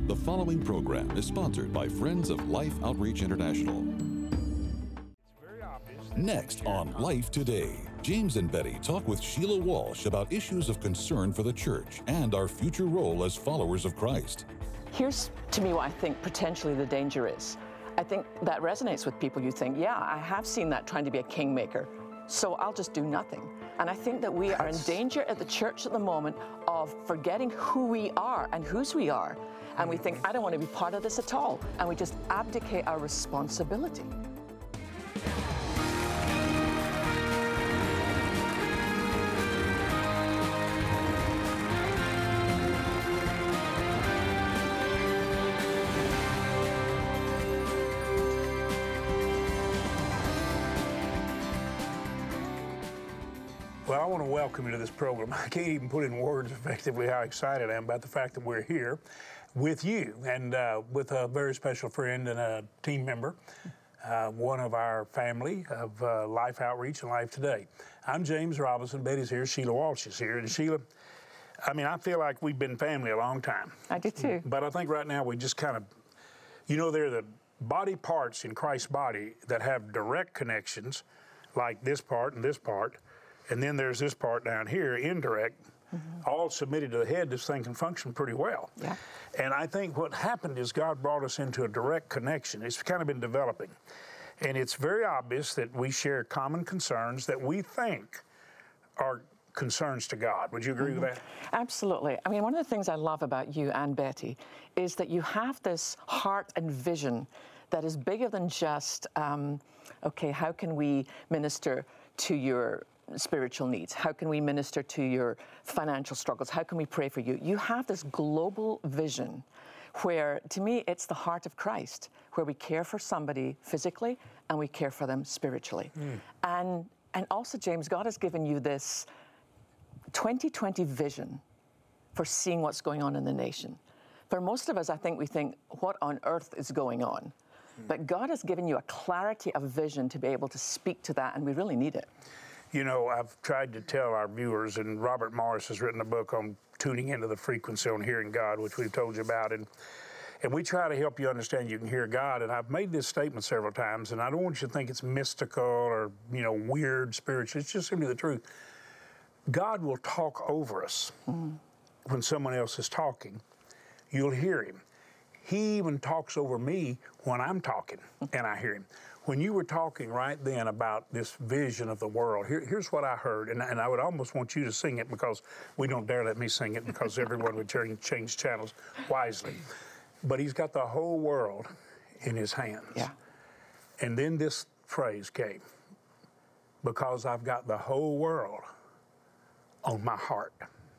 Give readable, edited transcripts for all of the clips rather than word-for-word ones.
The following program is sponsored by Friends of Life Outreach International. Next on Life Today, James and Betty talk with Sheila Walsh about issues of concern for the church and our future role as followers of Christ. Here's, to me, what I think potentially the danger is. I think that resonates with people. You think, yeah, I have seen that trying to be a kingmaker, so I'll just do nothing. And I think that we are in danger at the church at the moment of forgetting who we are and whose we are. And we think, I don't want to be part of this at all. And we just abdicate our responsibility. Well, I want to welcome you to this program. I can't even put in words effectively how excited I am about the fact that we're here with you and with a very special friend and a team member, one of our family of Life Outreach and Life Today. I'm James Robinson. Betty's here. Sheila Walsh is here. And Sheila, I mean, I feel like we've been family a long time. I do too. But I think right now we just kind of, you know, they're the body parts in Christ's body that have direct connections, like this part and this part. And then there's this part down here, indirect, all submitted to the head. This thing can function pretty well. Yeah. And I think what happened is God brought us into a direct connection. It's kind of been developing. And it's very obvious that we share common concerns that we think are concerns to God. Would you agree with that? Absolutely. I mean, one of the things I love about you and Betty is that you have this heart and vision that is bigger than just, okay, how can we minister to your spiritual needs? How can we minister to your financial struggles? How can we pray for you? You have this global vision where, to me, it's the heart of Christ, where we care for somebody physically and we care for them spiritually. And also, James, God has given you this 2020 vision for seeing what's going on in the nation. For most of us, I think we think, what on earth is going on? But God has given you a clarity of vision to be able to speak to that, and we really need it. You know, I've tried to tell our viewers, and Robert Morris has written a book on tuning into the frequency on hearing God, which we've told you about, and we try to help you understand you can hear God. And I've made this statement several times, and I don't want you to think it's mystical or, you know, weird, spiritual. It's just simply the truth. God will talk over us when someone else is talking. You'll hear him. He even talks over me when I'm talking, and I hear him. When you were talking right then about this vision of the world, here's what I heard, and I would almost want you to sing it, because we don't dare let me sing it because everyone would change channels wisely. But he's got the whole world in his hands. Yeah. And then this phrase came, because I've got the whole world on my heart.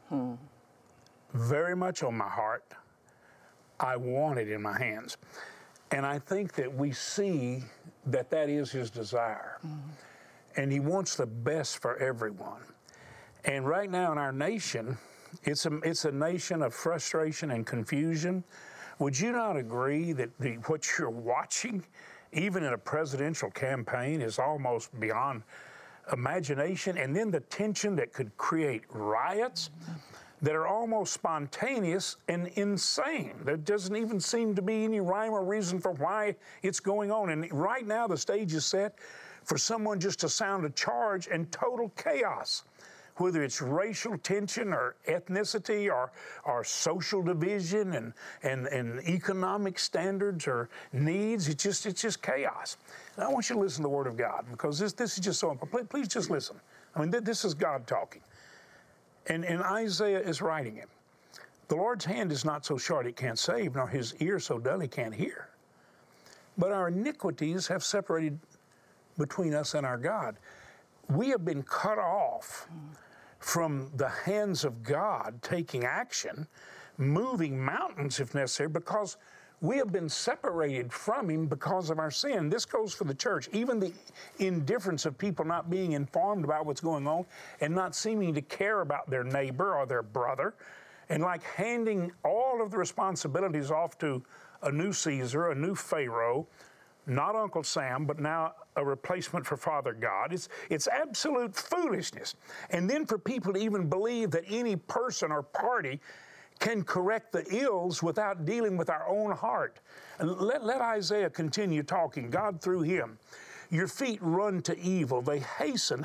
Very much on my heart. I want it in my hands. And I think that we see that that is his desire. And he wants the best for everyone. And right now in our nation, it's a nation of frustration and confusion. Would you not agree that what you're watching, even in a presidential campaign, is almost beyond imagination? And then the tension that could create riots that are almost spontaneous and insane. There doesn't even seem to be any rhyme or reason for why it's going on. And right now the stage is set for someone just to sound a charge and total chaos, whether it's racial tension or ethnicity or social division and economic standards or needs. It's just chaos. And I want you to listen to the Word of God, because this is just so important. Please just listen. I mean, this is God talking. And Isaiah is writing it. The Lord's hand is not so short it can't save, nor his ear so dull he can't hear. But our iniquities have separated between us and our God. We have been cut off from the hands of God taking action, moving mountains if necessary, because we have been separated from him because of our sin. This goes for the church. Even the indifference of people not being informed about what's going on and not seeming to care about their neighbor or their brother, and like handing all of the responsibilities off to a new Caesar, a new Pharaoh, not Uncle Sam, but now a replacement for Father God. It's absolute foolishness. And then for people to even believe that any person or party can correct the ills without dealing with our own heart. Let Isaiah continue talking, God through him. Your feet run to evil. They hasten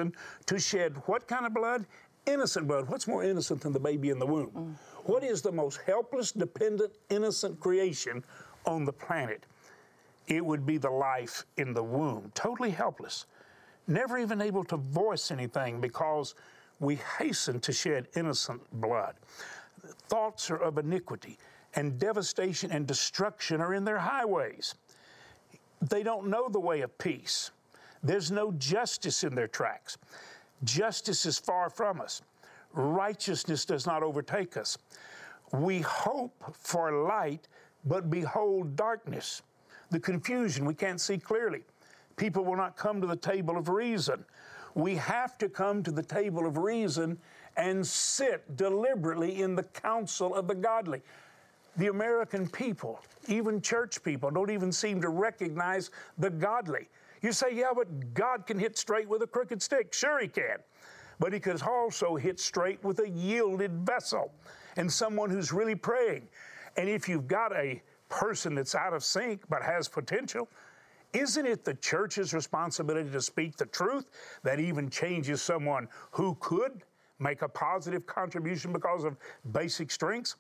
to shed what kind of blood? Innocent blood. What's more innocent than the baby in the womb? What is the most helpless, dependent, innocent creation on the planet? It would be the life in the womb. Totally helpless. Never even able to voice anything because we hasten to shed innocent blood. Thoughts are of iniquity, and devastation and destruction are in their highways. They don't know the way of peace. There's no justice in their tracks. Justice is far from us. Righteousness does not overtake us. We hope for light, but behold darkness. The confusion, we can't see clearly. People will not come to the table of reason. We have to come to the table of reason and sit deliberately in the counsel of the godly. The American people, even church people, don't even seem to recognize the godly. You say, yeah, but God can hit straight with a crooked stick. Sure he can. But he could also hit straight with a yielded vessel and someone who's really praying. And if you've got a person that's out of sync but has potential, isn't it the church's responsibility to speak the truth that even changes someone who could make a positive contribution because of basic strengths?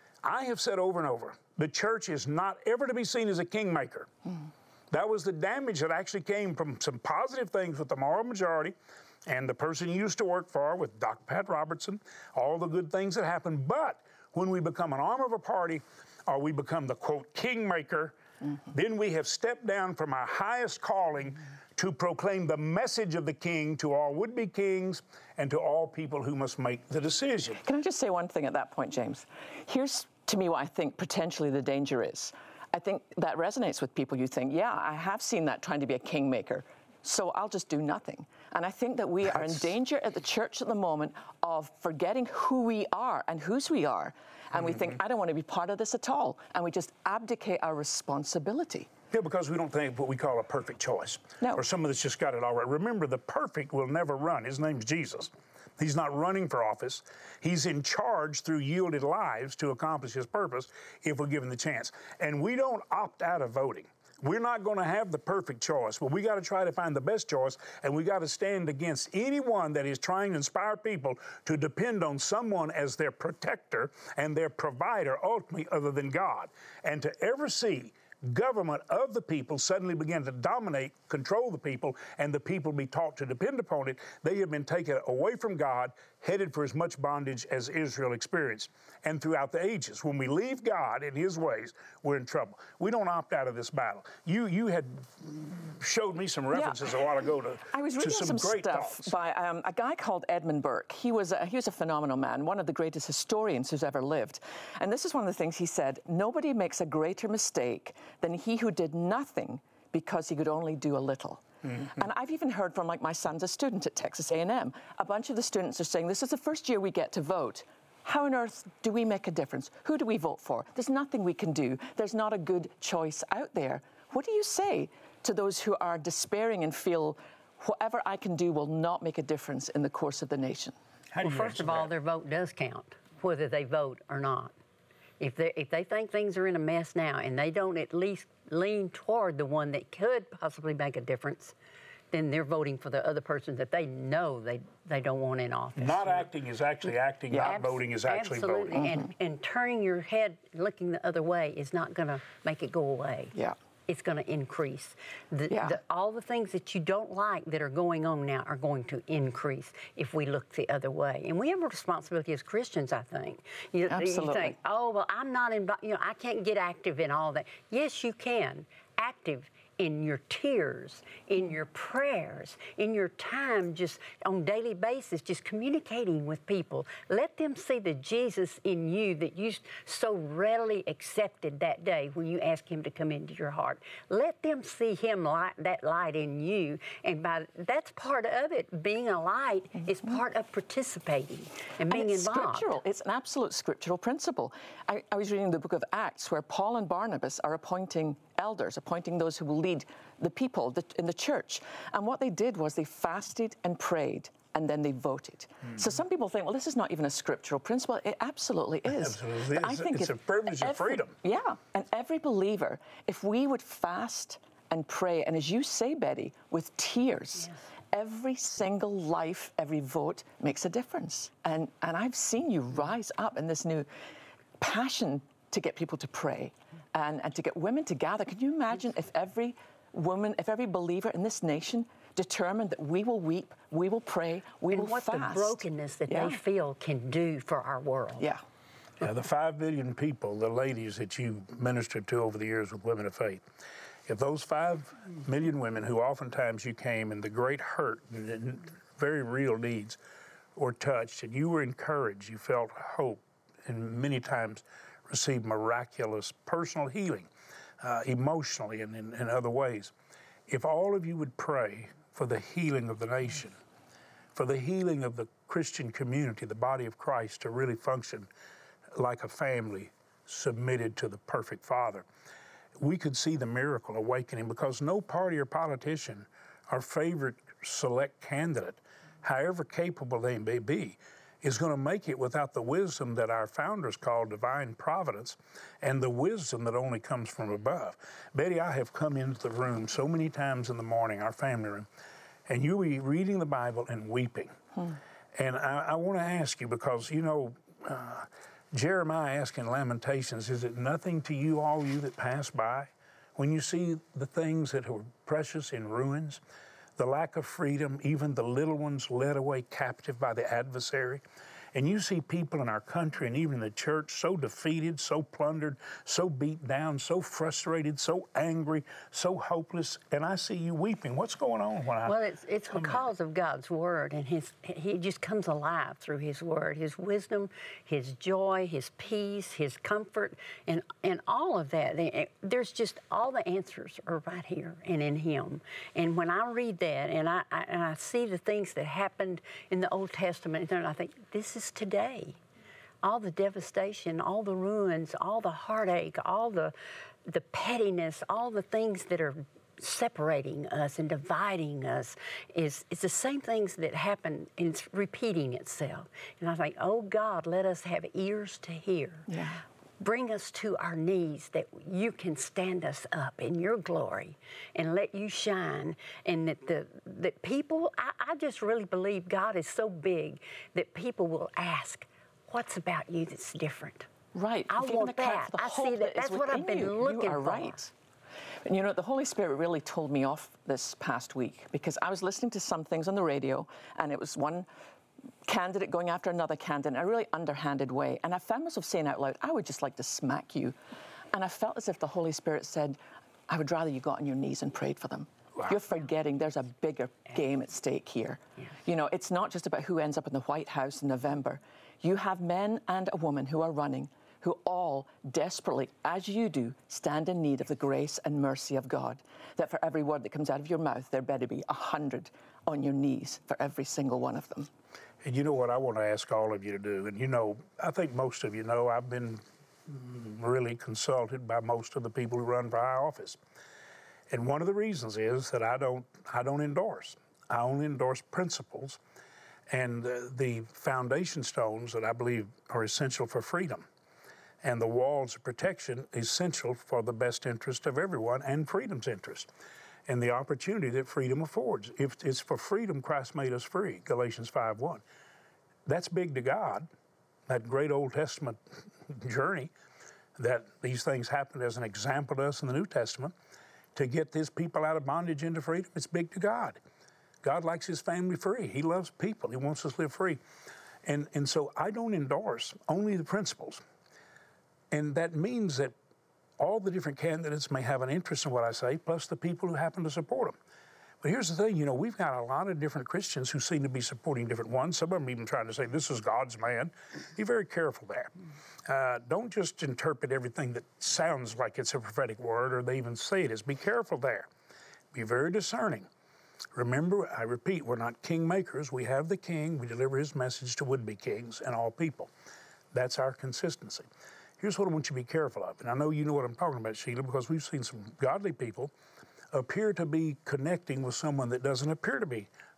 I have said over and over, the church is not ever to be seen as a kingmaker. That was the damage that actually came from some positive things with the moral majority and the person you used to work for with Dr. Pat Robertson, all the good things that happened. But when we become an arm of a party or we become the, quote, kingmaker, then we have stepped down from our highest calling to proclaim the message of the king to all would-be kings and to all people who must make the decision. Can I just say one thing at that point, James? Here's, to me, what I think potentially the danger is. I think that resonates with people. You think, yeah, I have seen that trying to be a kingmaker, so I'll just do nothing. And I think that we are in danger at the church at the moment of forgetting who we are and whose we are. And we think, I don't want to be part of this at all. And we just abdicate our responsibility. Yeah, because we don't think what we call a perfect choice. No. Or someone that's just got it all right. Remember, the perfect will never run. His name's Jesus. He's not running for office. He's in charge through yielded lives to accomplish his purpose if we're given the chance. And we don't opt out of voting. We're not going to have the perfect choice, but we got to try to find the best choice, and we got to stand against anyone that is trying to inspire people to depend on someone as their protector and their provider, ultimately, other than God. And to ever see government of the people suddenly begin to dominate, control the people, and the people be taught to depend upon it, they have been taken away from God, headed for as much bondage as Israel experienced. And throughout the ages, when we leave God and his ways, we're in trouble. We don't opt out of this battle. You had showed me some references a while ago to I was reading some great stuff thoughts by a guy called Edmund Burke. He was a phenomenal man, one of the greatest historians who's ever lived. And this is one of the things he said: nobody makes a greater mistake than he who did nothing because he could only do a little. And I've even heard from, like, my son's a student at Texas A&M. A bunch of the students are saying, this is the first year we get to vote. How on earth do we make a difference? Who do we vote for? There's nothing we can do. There's not a good choice out there. What do you say to those who are despairing and feel whatever I can do will not make a difference in the course of the nation? Well, first of all, their vote does count, whether they vote or not. If they think things are in a mess now and they don't at least lean toward the one that could possibly make a difference, then they're voting for the other person that they know they don't want in office. Not acting is actually acting, not voting is actually absolutely. voting. And turning your head, looking the other way is not going to make it go away. Yeah. It's going to increase. All the things that you don't like that are going on now are going to increase if we look the other way. And we have a responsibility as Christians, I think. Absolutely. You think, oh, well, I'm not involved, I can't get active in all that. Yes, you can. Active in your tears, in your prayers, in your time just on a daily basis, just communicating with people. Let them see the Jesus in you that you so readily accepted that day when you asked him to come into your heart. Let them see him, that light in you. And that's part of it. Being a light is part of participating and being involved. Scriptural. It's an absolute scriptural principle. I was reading the book of Acts where Paul and Barnabas are appointing elders, appointing those who will lead the people in the church. And what they did was they fasted and prayed and then they voted. So some people think, well, this is not even a scriptural principle. It absolutely is. Absolutely. I think it's a privilege of freedom. Yeah, and every believer, if we would fast and pray, and as you say, Betty, with tears, every single life, every vote makes a difference. And I've seen you rise up in this new passion to get people to pray and to get women to gather. Can you imagine if every woman, if every believer in this nation determined that we will weep, we will pray, we will fast. And what the brokenness that they feel can do for our world. Yeah. Yeah, the 5 billion people, the ladies that you ministered to over the years with Women of Faith, if those 5 million women who oftentimes you came in the great hurt and very real needs were touched and you were encouraged, you felt hope, and many times received miraculous personal healing, emotionally and in other ways. If all of you would pray for the healing of the nation, for the healing of the Christian community, the body of Christ to really function like a family submitted to the perfect Father, we could see the miracle awakening, because no party or politician or favorite select candidate, however capable they may be, is going to make it without the wisdom that our founders called divine providence and the wisdom that only comes from above. Betty, I have come into the room so many times in the morning, our family room, and you'll be reading the Bible and weeping. And I want to ask you, because, you know, Jeremiah asked in Lamentations, is it nothing to you, all you that pass by, when you see the things that are precious in ruins, the lack of freedom, even the little ones led away captive by the adversary? And you see people in our country and even the church so defeated, so plundered, so beat down, so frustrated, so angry, so hopeless, and I see you weeping. What's going on? Well, it's because of God's Word, and He just comes alive through His Word, His wisdom, His joy, His peace, His comfort, and all of that. There's just all the answers are right here and in Him. And when I read that and I see the things that happened in the Old Testament, and I think, this is today. All the devastation, all the ruins, all the heartache, all the pettiness, all the things that are separating us and dividing us it's the same things that happen, and it's repeating itself. And I think, oh God, let us have ears to hear. Yeah. Bring us to our knees, that you can stand us up in your glory and let you shine. And that people, I just really believe God is so big that people will ask, what's about you that's different? Right. I want that. I see that. That's what I've been looking for. You are right. And you know, the Holy Spirit really told me off this past week, because I was listening to some things on the radio, and it was one candidate going after another candidate in a really underhanded way. And I found myself saying out loud, I would just like to smack you. And I felt as if the Holy Spirit said, I would rather you got on your knees and prayed for them. Wow. You're forgetting there's a bigger game at stake here. Yeah. You know, it's not just about who ends up in the White House in November. You have men and a woman who are running, who all desperately, as you do, stand in need of the grace and mercy of God. That for every word that comes out of your mouth, there better be 100 on your knees for every single one of them. And you know what I want to ask all of you to do? And you know, I think most of you know I've been really consulted by most of the people who run for high office. And one of the reasons is that I don't endorse. I only endorse principles and the foundation stones that I believe are essential for freedom, and the walls of protection essential for the best interest of everyone and freedom's interest, and the opportunity that freedom affords. If it's for freedom, Christ made us free, Galatians 5:1. That's big to God, that great Old Testament journey, that these things happened as an example to us in the New Testament. To get these people out of bondage into freedom, it's big to God. God likes His family free. He loves people. He wants us to live free. And so I don't endorse, only the principles. And that means that all the different candidates may have an interest in what I say, plus the people who happen to support them. But here's the thing, you know, we've got a lot of different Christians who seem to be supporting different ones. Some of them even trying to say, this is God's man. Be very careful there. Don't just interpret everything that sounds like it's a prophetic word, or they even say it is. Be careful there. Be very discerning. Remember, I repeat, we're not king makers. We have the king. We deliver his message to would-be kings and all people. That's our consistency. Here's what I want you to be careful of. And I know you know what I'm talking about, Sheila, because we've seen some godly people appear to be connecting with someone that doesn't appear to be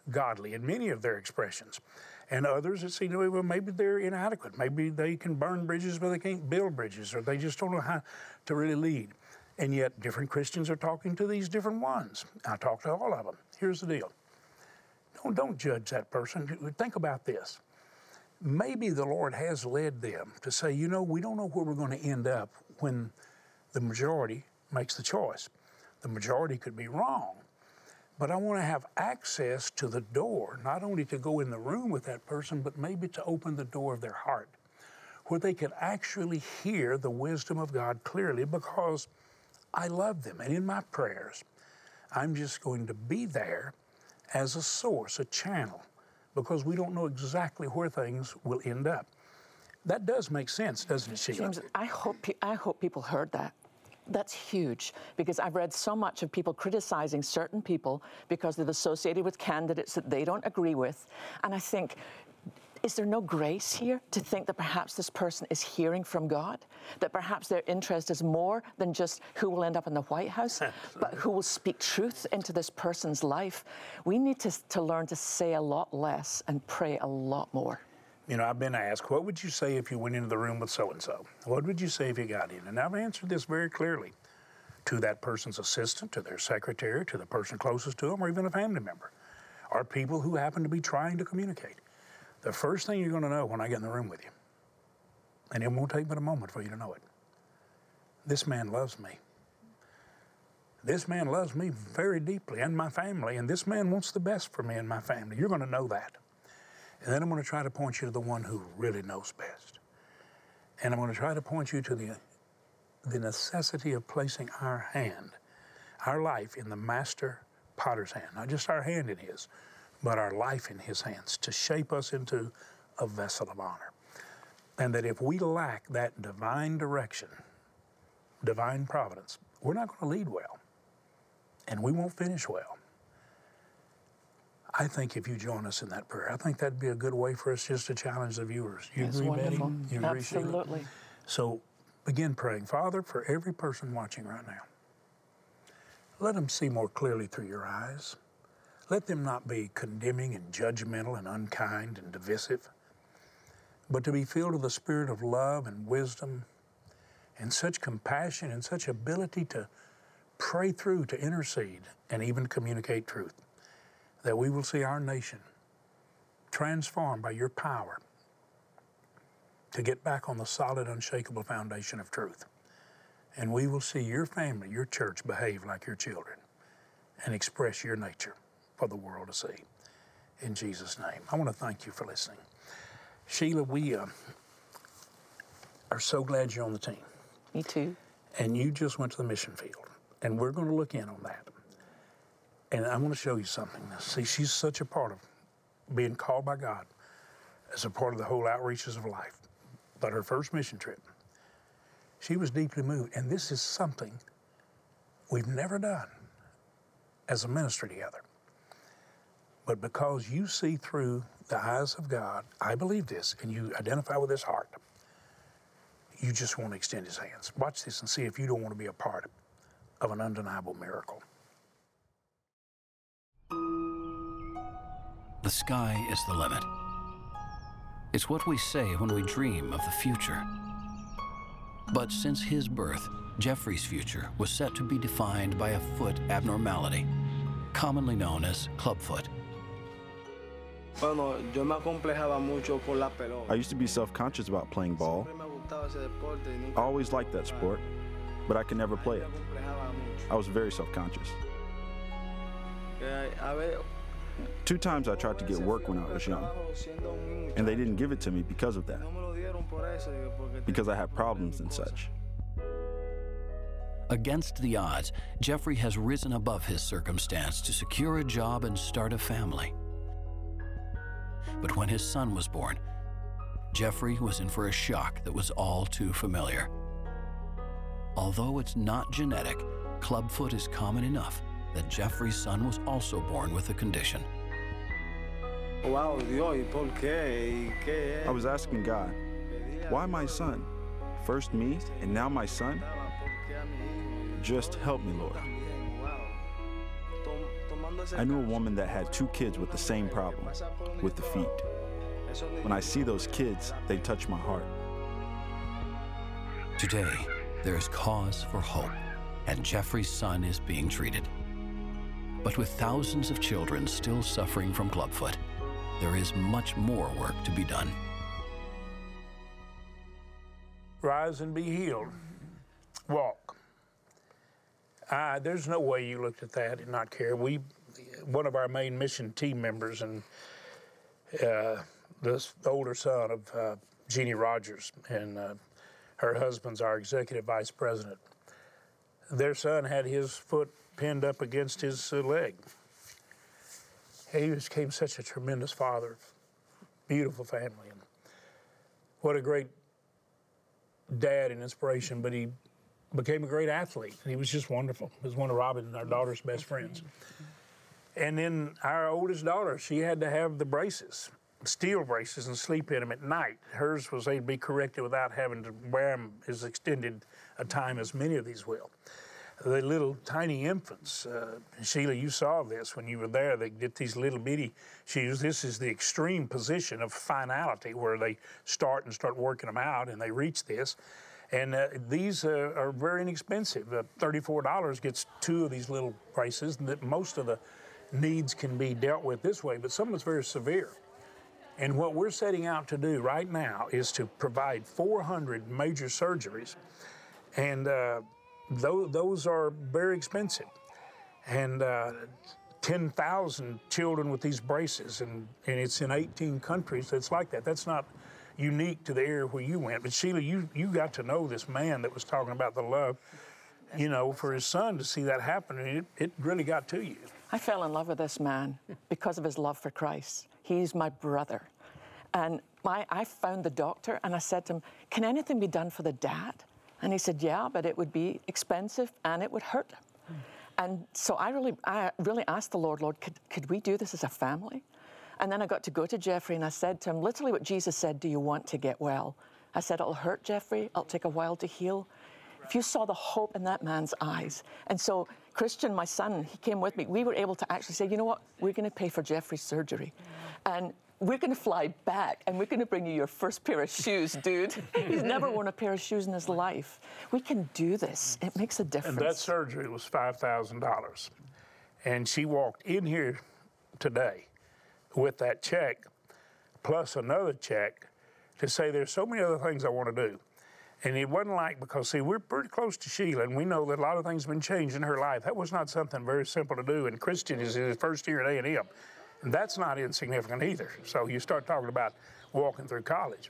godly in many of their expressions. And others that see, well, maybe they're inadequate. Maybe they can burn bridges, but they can't build bridges, or they just don't know how to really lead. And yet different Christians are talking to these different ones. I talk to all of them. Here's the deal. Don't judge that person. Think about this. Maybe the Lord has led them to say, we don't know where we're going to end up when the majority makes the choice. The majority could be wrong, but I want to have access to the door, not only to go in the room with that person, but maybe to open the door of their heart, where they can actually hear the wisdom of God clearly, because I love them. And in my prayers, I'm just going to be there as a source, a channel, because we don't know exactly where things will end up. That does make sense, doesn't it, Sheila? James, I hope people heard that. That's huge, because I've read so much of people criticizing certain people because they're associated with candidates that they don't agree with. And I think, is there no grace here to think that perhaps this person is hearing from God? That perhaps their interest is more than just who will end up in the White House, but who will speak truth into this person's life? We need to learn to say a lot less and pray a lot more. I've been asked, what would you say if you went into the room with so-and-so? What would you say if you got in? And I've answered this very clearly to that person's assistant, to their secretary, to the person closest to them, or even a family member, or people who happen to be trying to communicate. The first thing you're going to know when I get in the room with you, and it won't take but a moment for you to know it, this man loves me. This man loves me very deeply and my family, and this man wants the best for me and my family. You're going to know that. And then I'm going to try to point you to the one who really knows best. And I'm going to try to point you to the necessity of placing our hand, our life, in the master potter's hand. Not just our hand in his, but our life in his hands, to shape us into a vessel of honor. And that if we lack that divine direction, divine providence, we're not going to lead well. And we won't finish well. I think if you join us in that prayer, I think that'd be a good way for us just to challenge the viewers. You That's agree, wonderful. Betty? You agree, Absolutely. Sheila? So begin praying. Father, for every person watching right now, let them see more clearly through your eyes. Let them not be condemning and judgmental and unkind and divisive, but to be filled with the spirit of love and wisdom and such compassion and such ability to pray through, to intercede, and even communicate truth, that we will see our nation transformed by your power to get back on the solid, unshakable foundation of truth. And we will see your family, your church, behave like your children and express your nature for the world to see. In Jesus' name. I want to thank you for listening. Sheila, we are so glad you're on the team. Me too. And you just went to the mission field, and we're going to look in on that. And I want to show you something. See, she's such a part of being called by God as a part of the whole outreaches of life. But her first mission trip, she was deeply moved. And this is something we've never done as a ministry together. But because you see through the eyes of God, I believe this, and you identify with his heart, you just want to extend his hands. Watch this and see if you don't want to be a part of an undeniable miracle. The sky is the limit. It's what we say when we dream of the future. But since his birth, Jeffrey's future was set to be defined by a foot abnormality, commonly known as clubfoot. I used to be self-conscious about playing ball. I always liked that sport, but I could never play it. I was very self-conscious. 2 times I tried to get work when I was young, and they didn't give it to me because of that, because I had problems and such. Against the odds, Jeffrey has risen above his circumstance to secure a job and start a family. But when his son was born, Jeffrey was in for a shock that was all too familiar. Although it's not genetic, clubfoot is common enough that Jeffrey's son was also born with the condition. I was asking God, why my son? First me, and now my son? Just help me, Lord. I knew a woman that had 2 kids with the same problem, with the feet. When I see those kids, they touch my heart. Today, there is cause for hope, and Jeffrey's son is being treated. But with thousands of children still suffering from clubfoot, there is much more work to be done. Rise and be healed. Walk. There's no way you looked at that and not care. One of our main mission team members and the older son of Jeannie Rogers, and her husband's our executive vice president. Their son had his foot pinned up against his leg. He became such a tremendous father, beautiful family, and what a great dad and inspiration, but he became a great athlete. He was just wonderful. He was one of Robin, our daughter's best friends. And then our oldest daughter, she had to have the braces, steel braces, and sleep in them at night. Hers was able to be corrected without having to wear them as extended a time as many of these will. The little tiny infants, Sheila, you saw this when you were there. They get these little bitty shoes. This is the extreme position of finality where they start working them out, and they reach this. And these are very inexpensive. $34 gets 2 of these little braces. Most of the needs can be dealt with this way, but some of it's very severe. And what we're setting out to do right now is to provide 400 major surgeries, and those are very expensive. And 10,000 children with these braces, and it's in 18 countries that's like that. That's not unique to the area where you went. But Sheila, you got to know this man that was talking about the love, you know, for his son to see that happen, and it really got to you. I fell in love with this man because of his love for Christ. He's my brother. And I found the doctor and I said to him, can anything be done for the dad? And he said, yeah, but it would be expensive and it would hurt him. And so I really asked the Lord, could we do this as a family? And then I got to go to Jeffrey and I said to him, literally what Jesus said, do you want to get well? I said, it'll hurt, Jeffrey. It'll take a while to heal. If you saw the hope in that man's eyes. And so Christian, my son, he came with me. We were able to actually say, you know what? We're going to pay for Jeffrey's surgery. And we're going to fly back and we're going to bring you your first pair of shoes, dude. He's never worn a pair of shoes in his life. We can do this. It makes a difference. And that surgery was $5,000. And she walked in here today with that check, plus another check, to say there's so many other things I want to do. And it wasn't like, because see, we're pretty close to Sheila, and we know that a lot of things have been changed in her life. That was not something very simple to do, and Christian is in his first year at A&M, and that's not insignificant either. So you start talking about walking through college.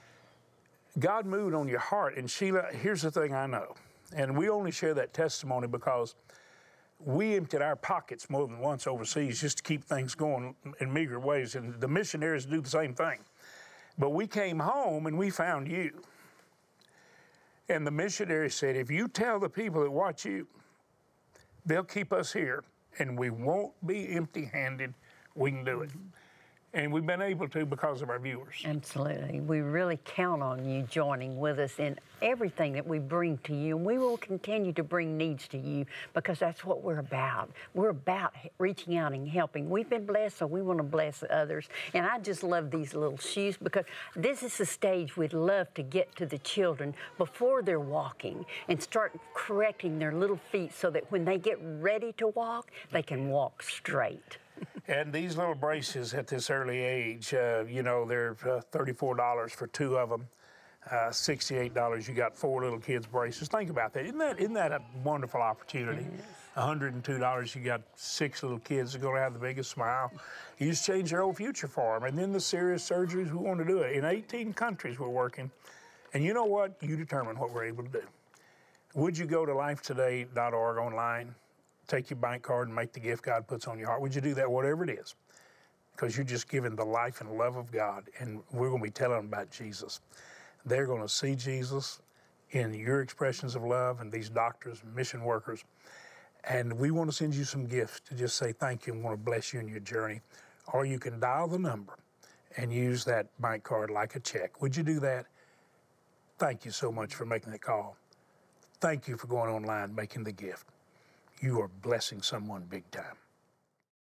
God moved on your heart, and Sheila, here's the thing I know, and we only share that testimony because we emptied our pockets more than once overseas just to keep things going in meager ways, and the missionaries do the same thing. But we came home and we found you. And the missionary said, if you tell the people that watch you, they'll keep us here and we won't be empty-handed. We can do it. And we've been able to because of our viewers. Absolutely. We really count on you joining with us in everything that we bring to you. And we will continue to bring needs to you because that's what we're about. We're about reaching out and helping. We've been blessed, so we want to bless others. And I just love these little shoes because this is the stage we'd love to get to the children before they're walking and start correcting their little feet so that when they get ready to walk, they can walk straight. And these little braces at this early age, you know, they're $34 for 2 of them, $68. You got 4 little kids' braces. Think about that. Isn't that a wonderful opportunity? $102, you got 6 little kids that are going to have the biggest smile. You just change their whole future for them. And then the serious surgeries, we want to do it. In 18 countries we're working. And you know what? You determine what we're able to do. Would you go to lifetoday.org online? Take your bank card and make the gift God puts on your heart. Would you do that, whatever it is? Because you're just giving the life and love of God, and we're going to be telling them about Jesus. They're going to see Jesus in your expressions of love and these doctors and mission workers. And we want to send you some gifts to just say thank you and want to bless you in your journey. Or you can dial the number and use that bank card like a check. Would you do that? Thank you so much for making the call. Thank you for going online and making the gift. You are blessing someone big time.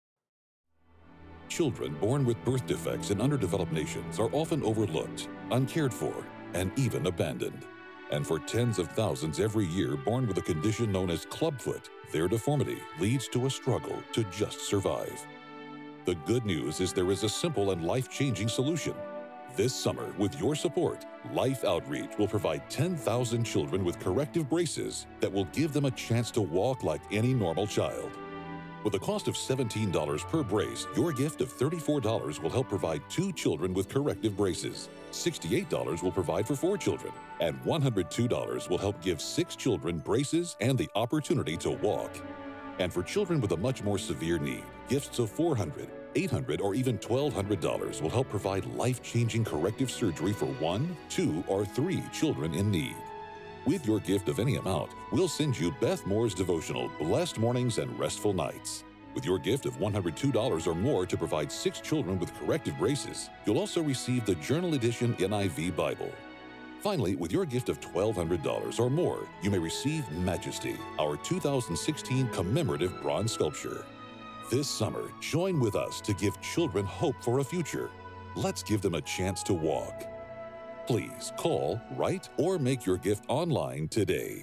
Children born with birth defects in underdeveloped nations are often overlooked, uncared for, and even abandoned. And for tens of thousands every year born with a condition known as clubfoot, their deformity leads to a struggle to just survive. The good news is there is a simple and life-changing solution. This summer, with your support, Life Outreach will provide 10,000 children with corrective braces that will give them a chance to walk like any normal child. With a cost of $17 per brace, your gift of $34 will help provide 2 children with corrective braces. $68 will provide for 4 children, and $102 will help give 6 children braces and the opportunity to walk. And for children with a much more severe need, gifts of $400, $800, or even $1,200 will help provide life-changing corrective surgery for 1, 2, or 3 children in need. With your gift of any amount, we'll send you Beth Moore's devotional, Blessed Mornings and Restful Nights. With your gift of $102 or more to provide 6 children with corrective braces, you'll also receive the Journal Edition NIV Bible. Finally, with your gift of $1,200 or more, you may receive Majesty, our 2016 commemorative bronze sculpture. This summer, join with us to give children hope for a future. Let's give them a chance to walk. Please call, write, or make your gift online today.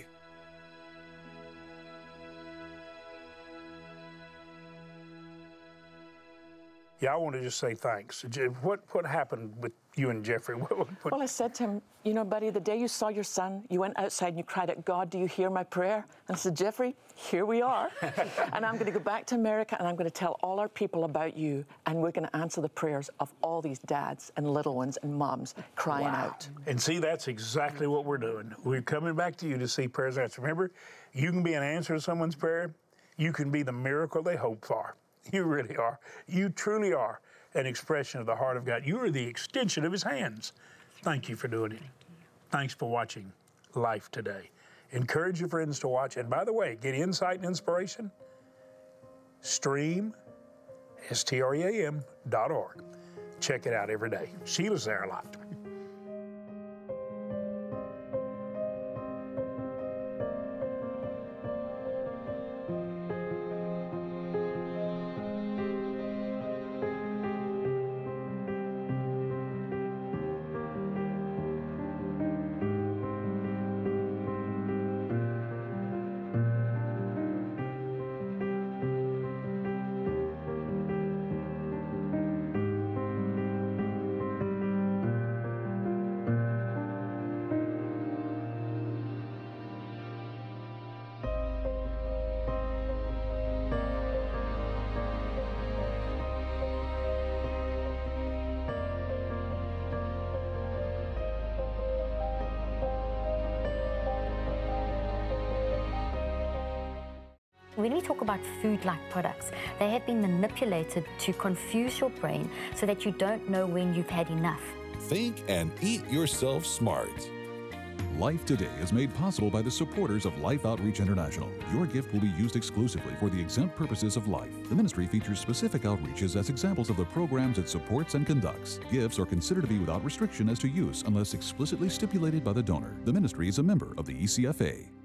Yeah, I want to just say thanks. What happened with you and Jeffrey? Well, I said to him, you know, buddy, the day you saw your son, you went outside and you cried out, God, do you hear my prayer? And I said, Jeffrey, here we are. And I'm going to go back to America and I'm going to tell all our people about you. And we're going to answer the prayers of all these dads and little ones and moms crying out. And see, that's exactly what we're doing. We're coming back to you to see prayers answered. Remember, you can be an answer to someone's prayer. You can be the miracle they hope for. You really are. You truly are an expression of the heart of God. You are the extension of His hands. Thank you for doing it. Thanks for watching Life Today. Encourage your friends to watch. And by the way, get insight and inspiration. Stream, stream.org. Check it out every day. Sheila's there a lot. When we talk about food-like products, they have been manipulated to confuse your brain so that you don't know when you've had enough. Think and eat yourself smart. Life Today is made possible by the supporters of Life Outreach International. Your gift will be used exclusively for the exempt purposes of life. The ministry features specific outreaches as examples of the programs it supports and conducts. Gifts are considered to be without restriction as to use unless explicitly stipulated by the donor. The ministry is a member of the ECFA.